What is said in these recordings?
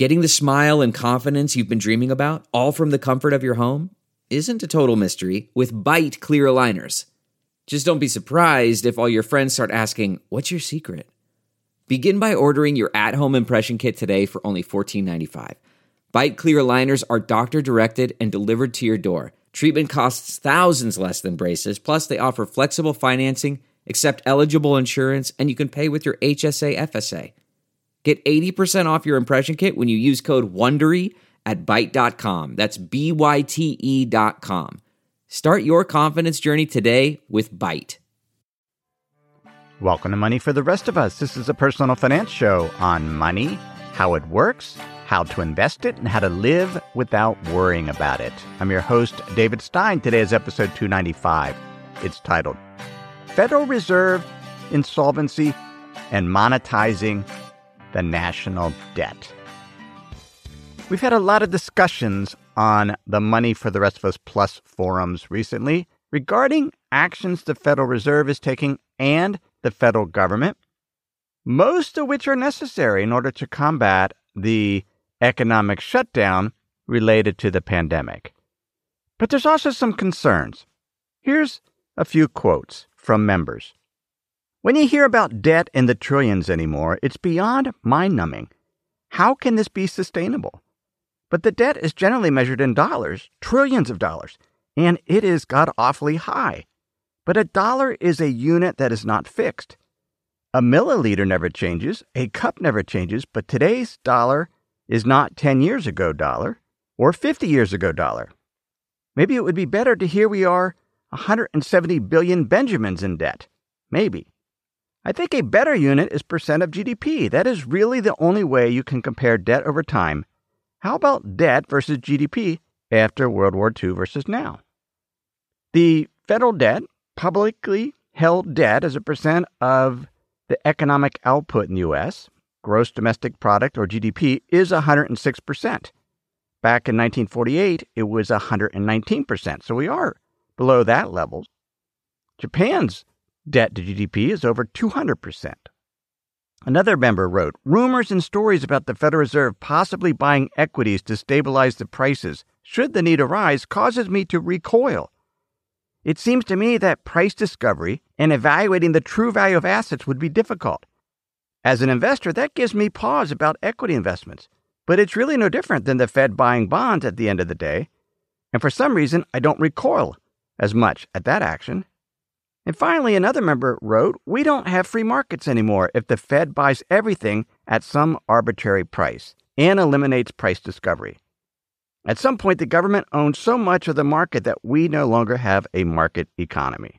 Getting the smile and confidence you've been dreaming about, all from the comfort of your home, isn't a total mystery with Byte clear aligners. Just don't be surprised if all your friends start asking, "What's your secret?" Begin by ordering your at-home impression kit today for only $14.95. Byte clear aligners are doctor-directed and delivered to your door. Treatment costs thousands less than braces, plus they offer flexible financing, accept eligible insurance, and you can pay with your HSA FSA. Get 80% off your impression kit when you use code WONDERY at Byte.com. That's BYTE.com. Start your confidence journey today with Byte. Welcome to Money for the Rest of Us. This is a personal finance show on money, how it works, how to invest it, and how to live without worrying about it. I'm your host, David Stein. Today is episode 295. It's titled, Federal Reserve Insolvency and Monetizing the National Debt. We've had a lot of discussions on the Money for the Rest of Us Plus forums recently regarding actions the Federal Reserve is taking and the federal government, most of which are necessary in order to combat the economic shutdown related to the pandemic. But there's also some concerns. Here's a few quotes from members. When you hear about debt in the trillions anymore, it's beyond mind-numbing. How can this be sustainable? But the debt is generally measured in dollars, trillions of dollars, and it is god-awfully high. But a dollar is a unit that is not fixed. A milliliter never changes, a cup never changes, but today's dollar is not 10 years ago dollar or 50 years ago dollar. Maybe it would be better to hear we are 170 billion Benjamins in debt. Maybe. I think a better unit is percent of GDP. That is really the only way you can compare debt over time. How about debt versus GDP after World War II versus now? The federal debt, publicly held debt as a percent of the economic output in the U.S., gross domestic product or GDP, is 106%. Back in 1948, it was 119%. So we are below that level. Japan's debt to GDP is over 200%. Another member wrote, rumors and stories about the Federal Reserve possibly buying equities to stabilize the prices should the need arise causes me to recoil. It seems to me that price discovery and evaluating the true value of assets would be difficult. As an investor, that gives me pause about equity investments, but it's really no different than the Fed buying bonds at the end of the day. And for some reason, I don't recoil as much at that action. And finally, another member wrote, we don't have free markets anymore if the Fed buys everything at some arbitrary price and eliminates price discovery. At some point, the government owns so much of the market that we no longer have a market economy.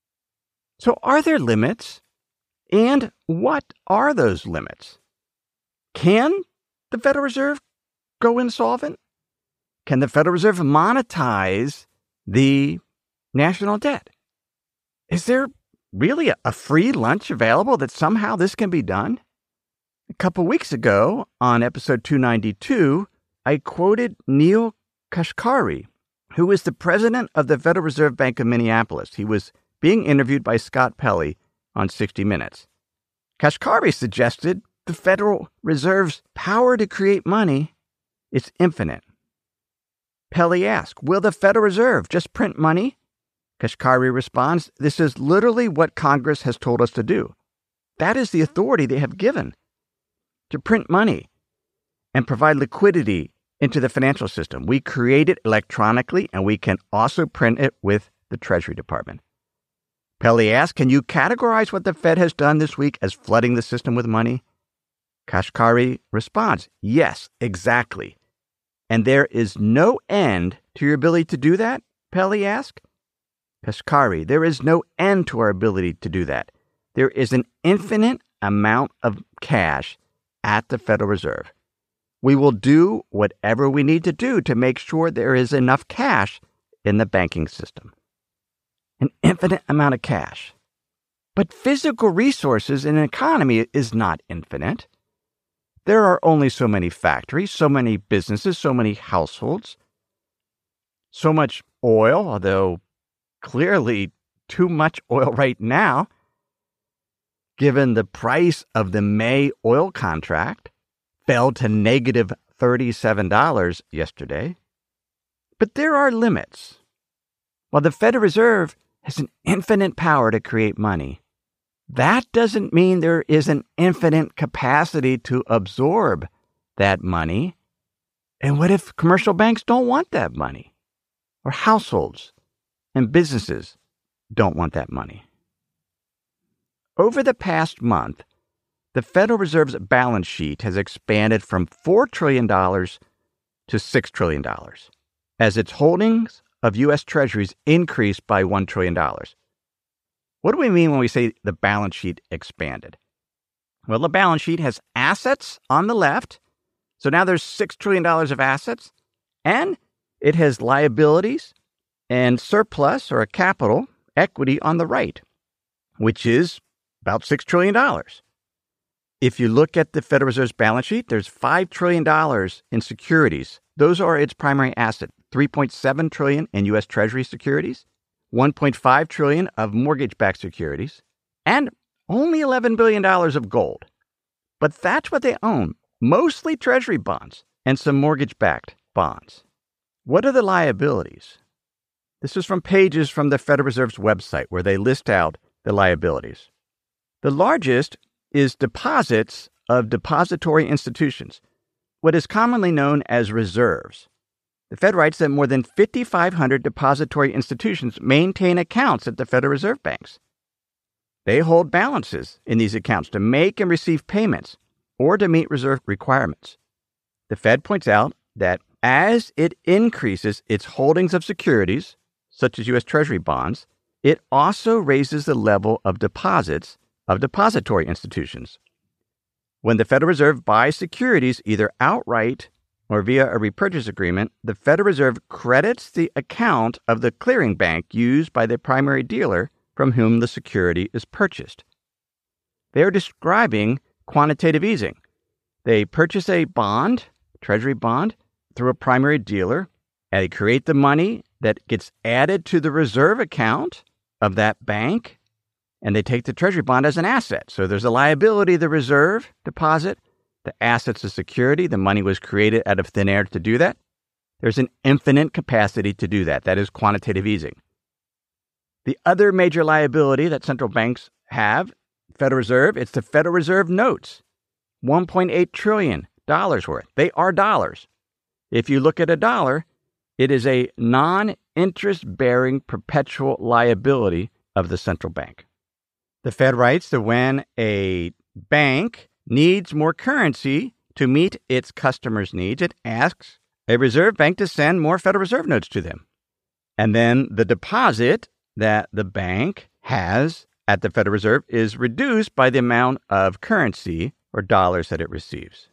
So are there limits? And what are those limits? Can the Federal Reserve go insolvent? Can the Federal Reserve monetize the national debt? Is there really a free lunch available that somehow this can be done? A couple weeks ago on episode 292, I quoted Neel Kashkari, who is the president of the Federal Reserve Bank of Minneapolis. He was being interviewed by Scott Pelley on 60 Minutes. Kashkari suggested the Federal Reserve's power to create money is infinite. Pelley asked, will the Federal Reserve just print money? Kashkari responds, this is literally what Congress has told us to do. That is the authority they have given to print money and provide liquidity into the financial system. We create it electronically, and we can also print it with the Treasury Department. Pelley asked, can you categorize what the Fed has done this week as flooding the system with money? Kashkari responds, yes, exactly. And there is no end to your ability to do that? Pelley asked. Kashkari, there is no end to our ability to do that. There is an infinite amount of cash at the Federal Reserve. We will do whatever we need to do to make sure there is enough cash in the banking system. An infinite amount of cash. But physical resources in an economy is not infinite. There are only so many factories, so many businesses, so many households, so much oil, although clearly too much oil right now, given the price of the May oil contract fell to negative $37 yesterday. But there are limits. While the Federal Reserve has an infinite power to create money, that doesn't mean there is an infinite capacity to absorb that money. And what if commercial banks don't want that money? Or households and businesses don't want that money? Over the past month, the Federal Reserve's balance sheet has expanded from $4 trillion to $6 trillion, as its holdings of U.S. Treasuries increased by $1 trillion. What do we mean when we say the balance sheet expanded? Well, the balance sheet has assets on the left, so now there's $6 trillion of assets, and it has liabilities and surplus or a capital equity on the right, which is about $6 trillion. If you look at the Federal Reserve's balance sheet, there's $5 trillion in securities. Those are its primary assets. $3.7 trillion in U.S. Treasury securities, $1.5 trillion of mortgage-backed securities, and only $11 billion of gold. But that's what they own, mostly Treasury bonds and some mortgage-backed bonds. What are the liabilities? This is from pages from the Federal Reserve's website where they list out the liabilities. The largest is deposits of depository institutions, what is commonly known as reserves. The Fed writes that more than 5,500 depository institutions maintain accounts at the Federal Reserve banks. They hold balances in these accounts to make and receive payments or to meet reserve requirements. The Fed points out that as it increases its holdings of securities, such as U.S. Treasury bonds, it also raises the level of deposits of depository institutions. When the Federal Reserve buys securities either outright or via a repurchase agreement, the Federal Reserve credits the account of the clearing bank used by the primary dealer from whom the security is purchased. They are describing quantitative easing. They purchase a bond, Treasury bond, through a primary dealer, and they create the money that gets added to the reserve account of that bank, and they take the Treasury bond as an asset. So there's a liability, the reserve deposit, the assets of security. The money was created out of thin air to do that. There's an infinite capacity to do that. That is quantitative easing. The other major liability that central banks have, Federal Reserve, it's the Federal Reserve notes, $1.8 trillion worth. They are dollars. If you look at a dollar, it is a non-interest-bearing perpetual liability of the central bank. The Fed writes that when a bank needs more currency to meet its customers' needs, it asks a reserve bank to send more Federal Reserve notes to them. And then the deposit that the bank has at the Federal Reserve is reduced by the amount of currency or dollars that it receives.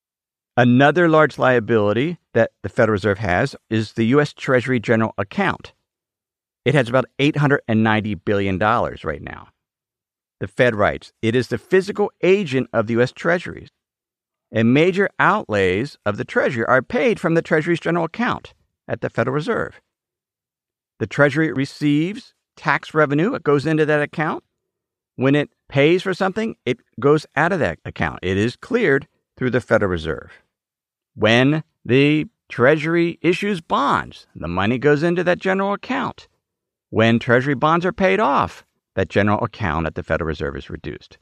Another large liability that the Federal Reserve has is the U.S. Treasury General Account. It has about $890 billion right now. The Fed writes, it is the physical agent of the U.S. Treasuries, and major outlays of the Treasury are paid from the Treasury's general account at the Federal Reserve. The Treasury receives tax revenue. It goes into that account. When it pays for something, it goes out of that account. It is cleared through the Federal Reserve. When the Treasury issues bonds, the money goes into that general account. When Treasury bonds are paid off, that general account at the Federal Reserve is reduced.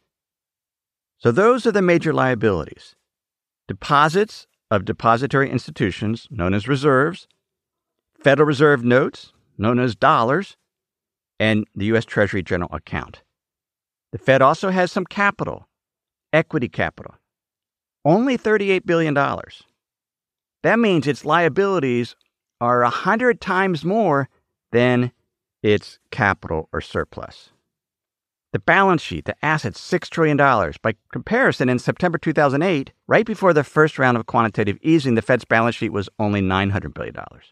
So those are the major liabilities. Deposits of depository institutions, known as reserves, Federal Reserve notes, known as dollars, and the U.S. Treasury General Account. The Fed also has some capital, equity capital, only $38 billion. That means its liabilities are 100 times more than its capital or surplus. The balance sheet, the assets, $6 trillion. By comparison, in September 2008, right before the first round of quantitative easing, the Fed's balance sheet was only $900 billion.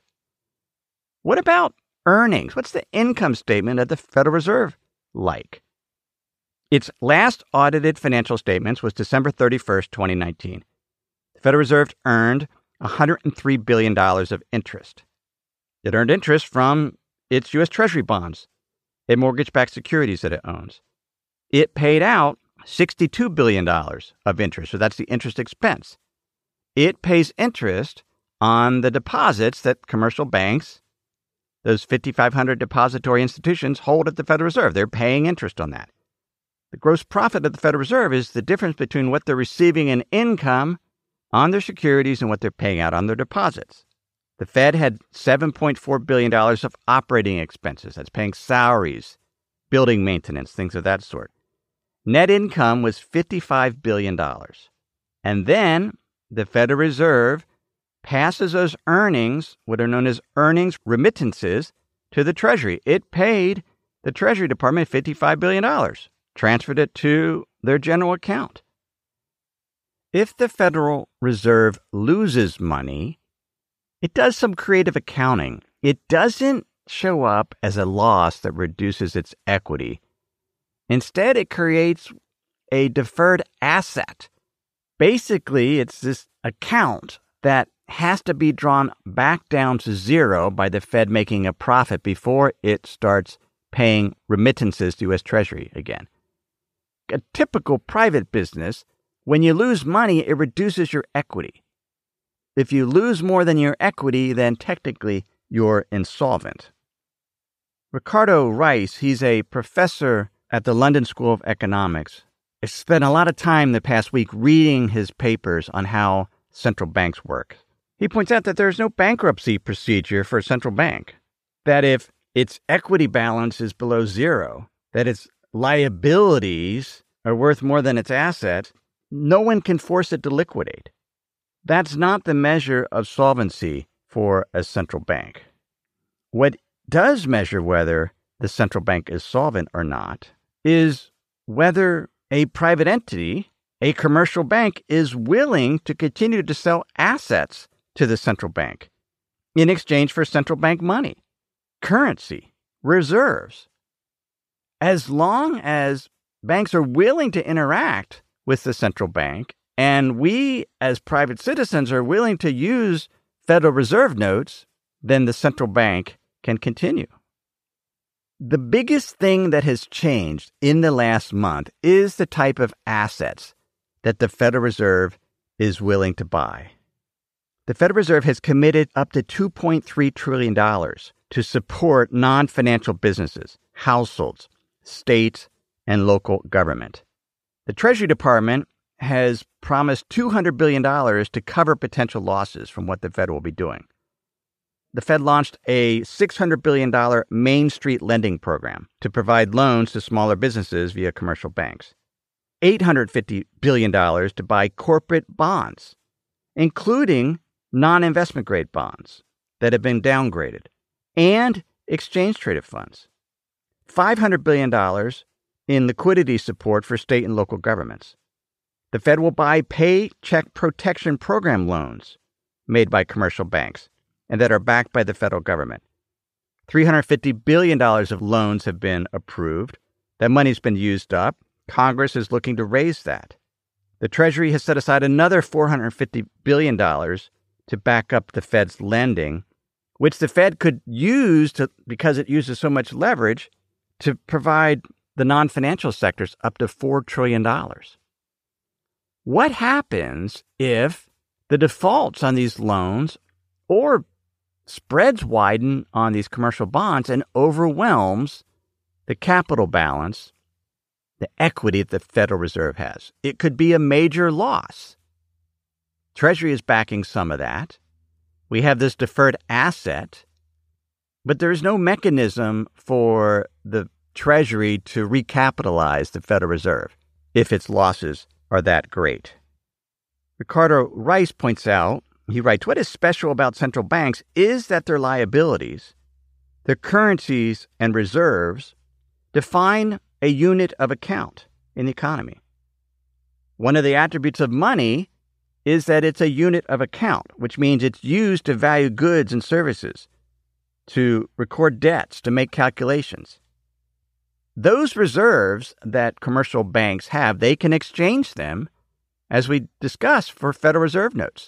What about earnings? What's the income statement of the Federal Reserve like? Its last audited financial statements was December 31st, 2019. The Federal Reserve earned $103 billion of interest. It earned interest from its U.S. Treasury bonds and mortgage-backed securities that it owns. It paid out $62 billion of interest, so that's the interest expense. it pays interest on the deposits that commercial banks, those 5,500 depository institutions, hold at the Federal Reserve. They're paying interest on that. The gross profit of the Federal Reserve is the difference between what they're receiving in income on their securities and what they're paying out on their deposits. The Fed had $7.4 billion of operating expenses. That's paying salaries, building maintenance, things of that sort. Net income was $55 billion. And then the Federal Reserve passes those earnings, what are known as earnings remittances, to the Treasury. It paid the Treasury Department $55 billion, transferred it to their general account. If the Federal Reserve loses money, it does some creative accounting. It doesn't show up as a loss that reduces its equity. Instead, it creates a deferred asset. Basically, it's this account that has to be drawn back down to zero by the Fed making a profit before it starts paying remittances to U.S. Treasury again. A typical private business, when you lose money, it reduces your equity. If you lose more than your equity, then technically you're insolvent. Ricardo Reis, he's a professor at the London School of Economics. I spent a lot of time the past week reading his papers on how central banks work. He points out that there's no bankruptcy procedure for a central bank, that if its equity balance is below zero, that its liabilities are worth more than its assets, no one can force it to liquidate. That's not the measure of solvency for a central bank. What does measure whether the central bank is solvent or not is whether a private entity, a commercial bank, is willing to continue to sell assets to the central bank in exchange for central bank money, currency, reserves. As long as banks are willing to interact with the central bank, and we as private citizens are willing to use Federal Reserve notes, then the central bank can continue. The biggest thing that has changed in the last month is the type of assets that the Federal Reserve is willing to buy. The Federal Reserve has committed up to $2.3 trillion to support non-financial businesses, households, states, and local government. The Treasury Department has promised $200 billion to cover potential losses from what the Fed will be doing. The Fed launched a $600 billion Main Street lending program to provide loans to smaller businesses via commercial banks. $850 billion to buy corporate bonds, including non-investment grade bonds that have been downgraded, and exchange-traded funds. $500 billion in liquidity support for state and local governments. The Fed will buy Paycheck Protection Program loans made by commercial banks and that are backed by the federal government. $350 billion of loans have been approved. That money's been used up. Congress is looking to raise that. The Treasury has set aside another $450 billion to back up the Fed's lending, which the Fed could use because it uses so much leverage to provide the non-financial sectors up to $4 trillion. What happens if the defaults on these loans or spreads widen on these commercial bonds and overwhelms the capital balance, the equity that the Federal Reserve has? It could be a major loss. Treasury is backing some of that. We have this deferred asset, but there is no mechanism for the Treasury to recapitalize the Federal Reserve if its losses are that great. Ricardo Reis points out, he writes, what is special about central banks is that their liabilities, their currencies and reserves, define a unit of account in the economy. One of the attributes of money is that it's a unit of account, which means it's used to value goods and services, to record debts, to make calculations. Those reserves that commercial banks have, they can exchange them, as we discussed, for Federal Reserve notes.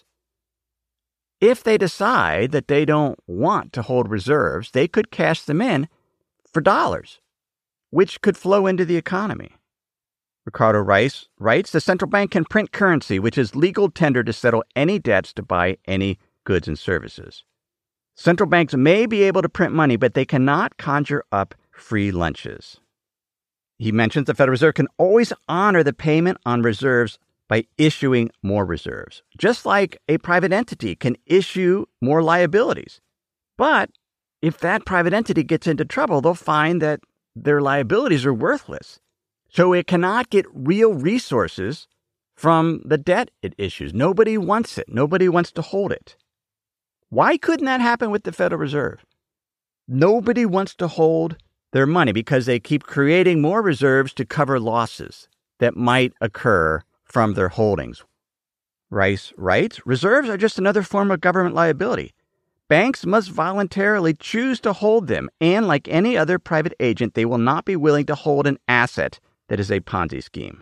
If they decide that they don't want to hold reserves, they could cash them in for dollars, which could flow into the economy. Ricardo Rice writes, the central bank can print currency, which is legal tender to settle any debts to buy any goods and services. Central banks may be able to print money, but they cannot conjure up free lunches. He mentions the Federal Reserve can always honor the payment on reserves by issuing more reserves, just like a private entity can issue more liabilities. But if that private entity gets into trouble, they'll find that their liabilities are worthless. So it cannot get real resources from the debt it issues. Nobody wants it. Nobody wants to hold it. Why couldn't that happen with the Federal Reserve? Nobody wants to hold their money because they keep creating more reserves to cover losses that might occur from their holdings. Rice writes, reserves are just another form of government liability. Banks must voluntarily choose to hold them, and like any other private agent, they will not be willing to hold an asset that is a Ponzi scheme.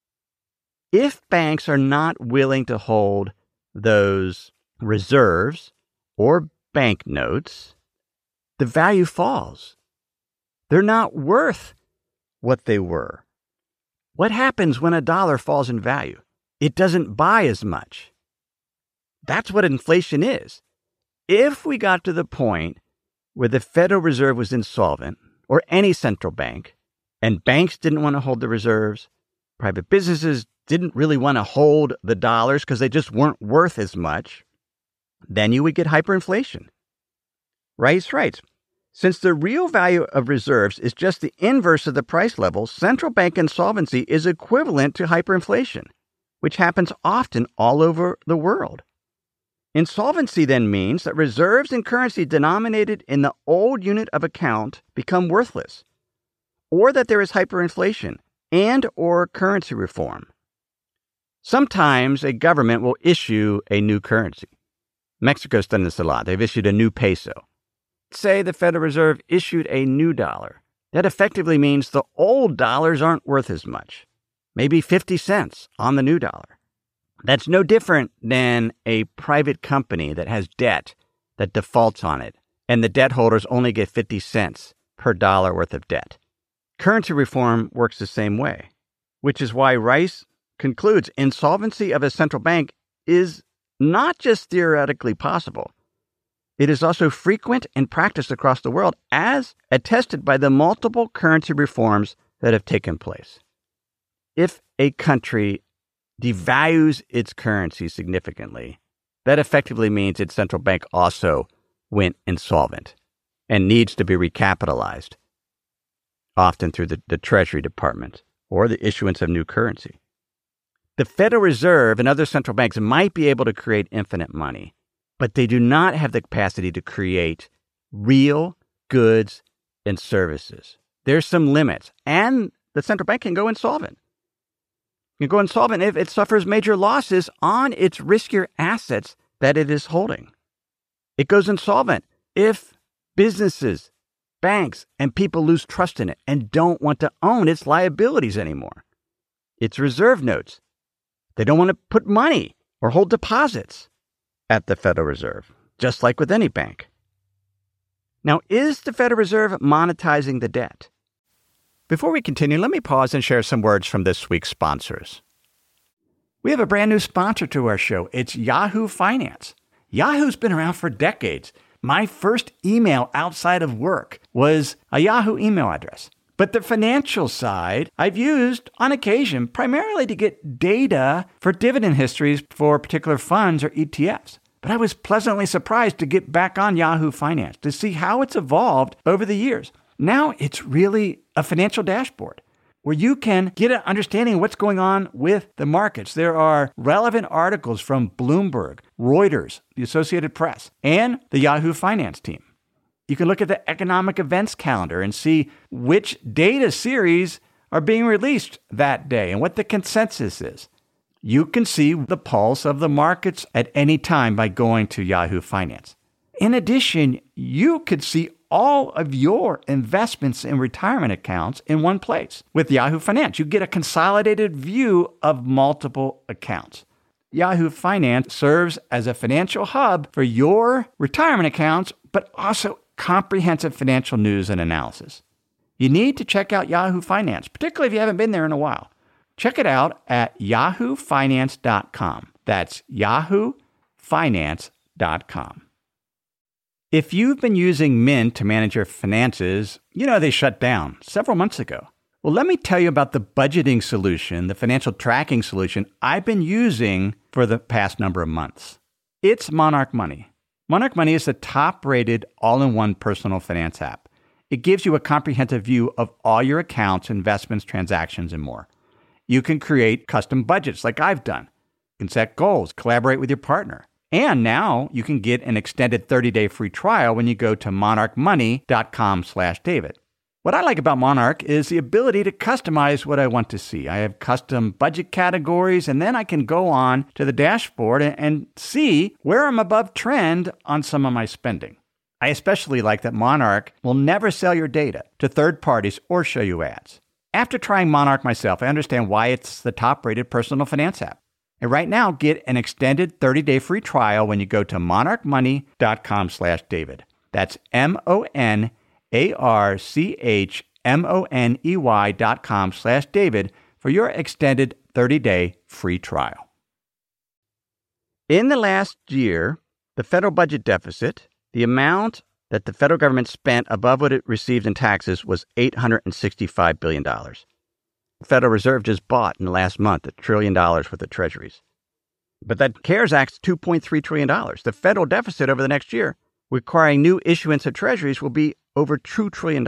If banks are not willing to hold those reserves or banknotes, the value falls. They're not worth what they were. What happens when a dollar falls in value? It doesn't buy as much. That's what inflation is. If we got to the point where the Federal Reserve was insolvent, or any central bank, and banks didn't want to hold the reserves, private businesses didn't really want to hold the dollars because they just weren't worth as much, then you would get hyperinflation. Rice writes, since the real value of reserves is just the inverse of the price level, central bank insolvency is equivalent to hyperinflation, which happens often all over the world. Insolvency then means that reserves and currency denominated in the old unit of account become worthless, or that there is hyperinflation and or currency reform. Sometimes a government will issue a new currency. Mexico's done this a lot. They've issued a new peso. Say the Federal Reserve issued a new dollar. That effectively means the old dollars aren't worth as much, maybe 50 cents on the new dollar. That's no different than a private company that has debt that defaults on it, and the debt holders only get 50 cents per dollar worth of debt. Currency reform works the same way, which is why Rice concludes insolvency of a central bank is not just theoretically possible. It is also frequent and practiced across the world, as attested by the multiple currency reforms that have taken place. If a country devalues its currency significantly, that effectively means its central bank also went insolvent and needs to be recapitalized, often through the Treasury Department or the issuance of new currency. The Federal Reserve and other central banks might be able to create infinite money, but they do not have the capacity to create real goods and services. There's some limits, and the central bank can go insolvent. It can go insolvent if it suffers major losses on its riskier assets that it is holding. It goes insolvent if businesses, banks, and people lose trust in it and don't want to own its liabilities anymore. Its reserve notes. They don't want to put money or hold deposits at the Federal Reserve, just like with any bank. Now, is the Federal Reserve monetizing the debt? Before we continue, let me pause and share some words from this week's sponsors. We have a brand new sponsor to our show. It's Yahoo Finance. Yahoo's been around for decades. My first email outside of work was a Yahoo email address. But the financial side, I've used on occasion primarily to get data for dividend histories for particular funds or ETFs. But I was pleasantly surprised to get back on Yahoo Finance to see how it's evolved over the years. Now it's really a financial dashboard where you can get an understanding of what's going on with the markets. There are relevant articles from Bloomberg, Reuters, the Associated Press, and the Yahoo Finance team. You can look at the economic events calendar and see which data series are being released that day and what the consensus is. You can see the pulse of the markets at any time by going to Yahoo Finance. In addition, you could see all of your investments in retirement accounts in one place. With Yahoo Finance, you get a consolidated view of multiple accounts. Yahoo Finance serves as a financial hub for your retirement accounts, but also comprehensive financial news and analysis. You need to check out Yahoo Finance, particularly if you haven't been there in a while. Check it out at yahoofinance.com. That's yahoofinance.com. If you've been using Mint to manage your finances, you know they shut down several months ago. Well, let me tell you about the budgeting solution, the financial tracking solution I've been using for the past number of months. It's Monarch Money. Monarch Money is the top-rated all-in-one personal finance app. It gives you a comprehensive view of all your accounts, investments, transactions, and more. You can create custom budgets like I've done. You can set goals, collaborate with your partner. And now you can get an extended 30-day free trial when you go to monarchmoney.com/David. What I like about Monarch is the ability to customize what I want to see. I have custom budget categories, and then I can go on to the dashboard and see where I'm above trend on some of my spending. I especially like that Monarch will never sell your data to third parties or show you ads. After trying Monarch myself, I understand why it's the top-rated personal finance app. And right now, get an extended 30-day free trial when you go to monarchmoney.com/David. That's monarchmoney.com/David for your extended 30-day free trial. In the last year, the federal budget deficit, the amount that the federal government spent above what it received in taxes, was $865 billion. The Federal Reserve just bought in the last month $1 trillion worth of treasuries. But that CARES Act's $2.3 trillion. The federal deficit over the next year, requiring new issuance of treasuries, will be over $2 trillion.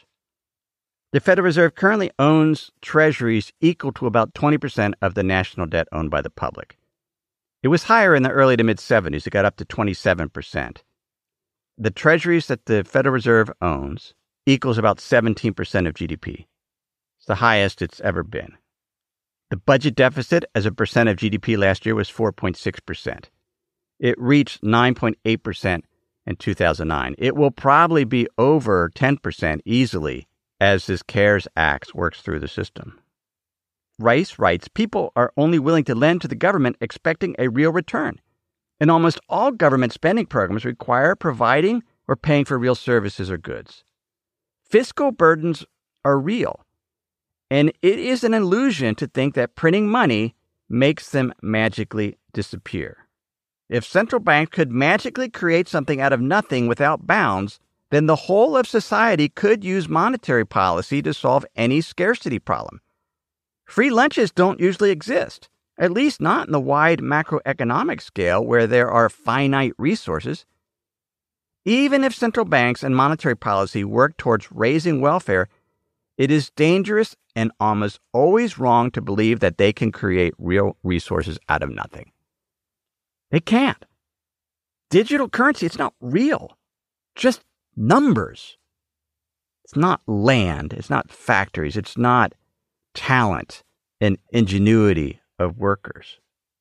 The Federal Reserve currently owns treasuries equal to about 20% of the national debt owned by the public. It was higher in the early to mid-'70s. It got up to 27%. The treasuries that the Federal Reserve owns equals about 17% of GDP. It's the highest it's ever been. The budget deficit as a percent of GDP last year was 4.6%. It reached 9.8% in 2009. It will probably be over 10% easily as this CARES Act works through the system. Rice writes, people are only willing to lend to the government expecting a real return. And almost all government spending programs require providing or paying for real services or goods. Fiscal burdens are real. And it is an illusion to think that printing money makes them magically disappear. If central banks could magically create something out of nothing without bounds, then the whole of society could use monetary policy to solve any scarcity problem. Free lunches don't usually exist, at least not in the wide macroeconomic scale where there are finite resources. Even if central banks and monetary policy work towards raising welfare, it is dangerous and almost always wrong to believe that they can create real resources out of nothing. They can't. Digital currency, it's not real. Just numbers. It's not land. It's not factories. It's not talent and ingenuity of workers.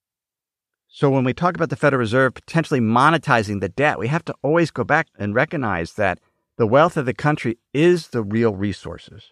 So when we talk about the Federal Reserve potentially monetizing the debt, we have to always go back and recognize that the wealth of the country is the real resources.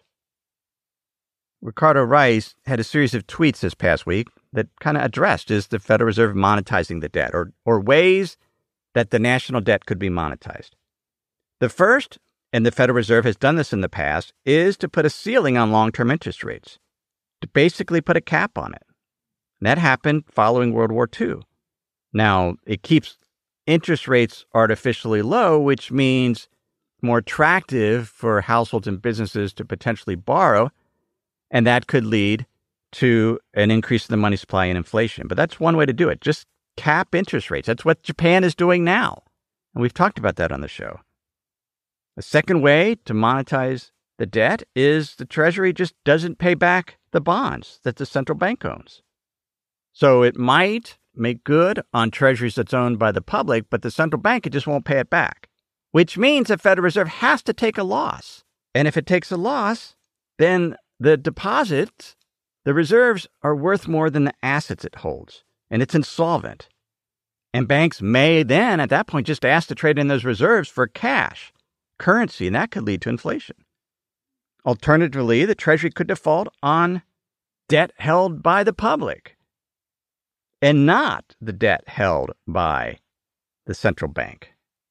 Ricardo Rice had a series of tweets this past week that kind of addressed, is the Federal Reserve monetizing the debt, or ways that the national debt could be monetized. The first, and the Federal Reserve has done this in the past, is to put a ceiling on long-term interest rates, to basically put a cap on it. And that happened following World War II. Now, it keeps interest rates artificially low, which means more attractive for households and businesses to potentially borrow, and that could lead to an increase in the money supply and inflation. But that's one way to do it. Just cap interest rates. That's what Japan is doing now. And we've talked about that on the show. The second way to monetize the debt is the Treasury just doesn't pay back the bonds that the central bank owns. So it might make good on treasuries that's owned by the public, but the central bank, it just won't pay it back, which means the Federal Reserve has to take a loss. And if it takes a loss, then the deposits, the reserves, are worth more than the assets it holds, and it's insolvent. And banks may then, at that point, just ask to trade in those reserves for cash, currency, and that could lead to inflation. Alternatively, the Treasury could default on debt held by the public and not the debt held by the central bank.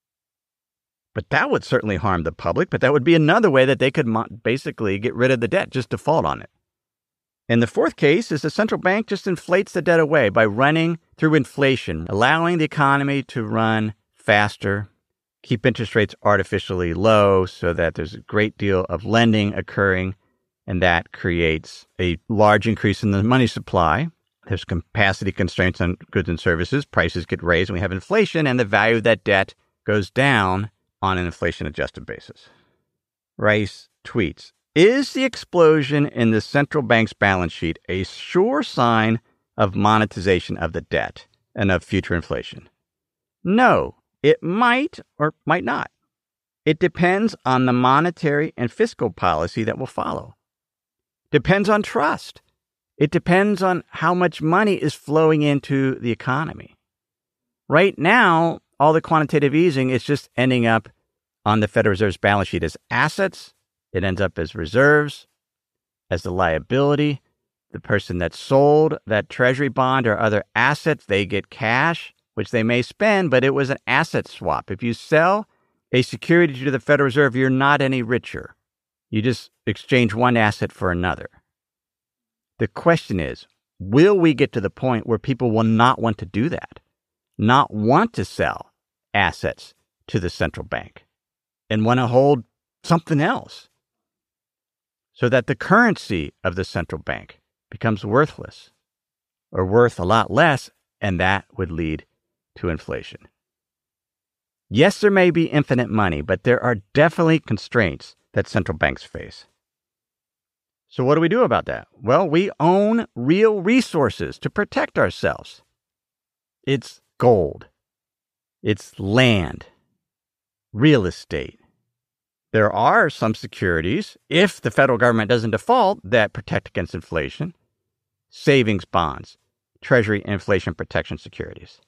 But that would certainly harm the public, but that would be another way that they could basically get rid of the debt, just default on it. And the fourth case is the central bank just inflates the debt away by running through inflation, allowing the economy to run faster, keep interest rates artificially low so that there's a great deal of lending occurring, and that creates a large increase in the money supply. There's capacity constraints on goods and services, prices get raised, and we have inflation, and the value of that debt goes down on an inflation-adjusted basis. Rice tweets, is the explosion in the central bank's balance sheet a sure sign of monetization of the debt and of future inflation? No, it might or might not. It depends on the monetary and fiscal policy that will follow. Depends on trust. It depends on how much money is flowing into the economy. Right now, all the quantitative easing is just ending up on the Federal Reserve's balance sheet as assets. It ends up as reserves, as the liability. The person that sold that treasury bond or other assets, they get cash, which they may spend, but it was an asset swap. If you sell a security to the Federal Reserve, you're not any richer. You just exchange one asset for another. The question is, will we get to the point where people will not want to do that, not want to sell assets to the central bank and want to hold something else so that the currency of the central bank becomes worthless or worth a lot less, and that would lead to inflation? Yes, there may be infinite money, but there are definitely constraints that central banks face. So what do we do about that? Well, we own real resources to protect ourselves. It's gold. It's land, real estate. There are some securities, if the federal government doesn't default, that protect against inflation. Savings bonds, Treasury inflation protection securities.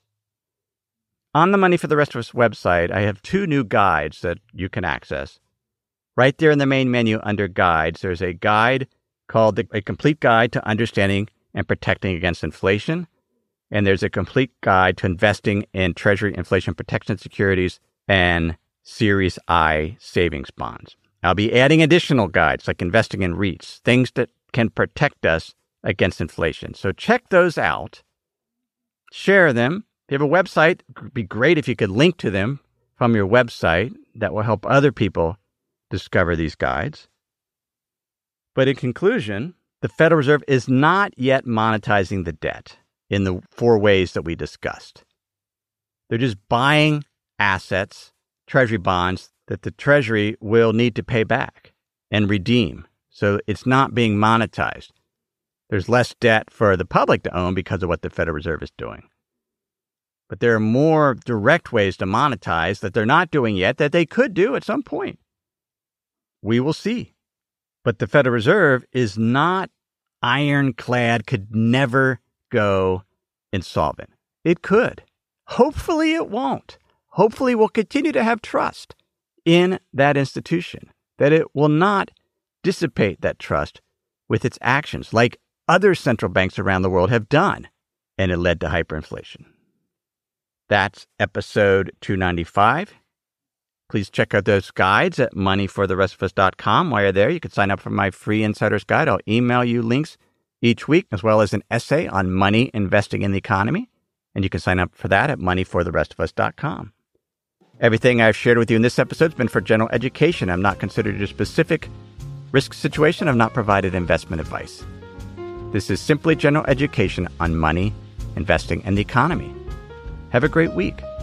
On the Money for the Rest of Us website, I have 2 new guides that you can access. Right there in the main menu under Guides, there's a guide called A Complete Guide to Understanding and Protecting Against Inflation. And there's a complete guide to investing in Treasury inflation protection securities and Series I savings bonds. I'll be adding additional guides like investing in REITs, things that can protect us against inflation. So check those out. Share them. If you have a website, it would be great if you could link to them from your website. That will help other people discover these guides. But in conclusion, the Federal Reserve is not yet monetizing the debt in the 4 ways that we discussed. They're just buying assets, Treasury bonds, that the Treasury will need to pay back and redeem. So it's not being monetized. There's less debt for the public to own because of what the Federal Reserve is doing. But there are more direct ways to monetize that they're not doing yet that they could do at some point. We will see. But the Federal Reserve is not ironclad, could never go insolvent. It could. Hopefully it won't. Hopefully we'll continue to have trust in that institution, that it will not dissipate that trust with its actions like other central banks around the world have done, and it led to hyperinflation. That's episode 295. Please check out those guides at moneyfortherestofus.com. While you're there, you can sign up for my free Insider's Guide. I'll email you links each week, as well as an essay on money investing in the economy. And you can sign up for that at moneyfortherestofus.com. Everything I've shared with you in this episode has been for general education. I'm not considered a specific risk situation. I've not provided investment advice. This is simply general education on money, investing, and the economy. Have a great week.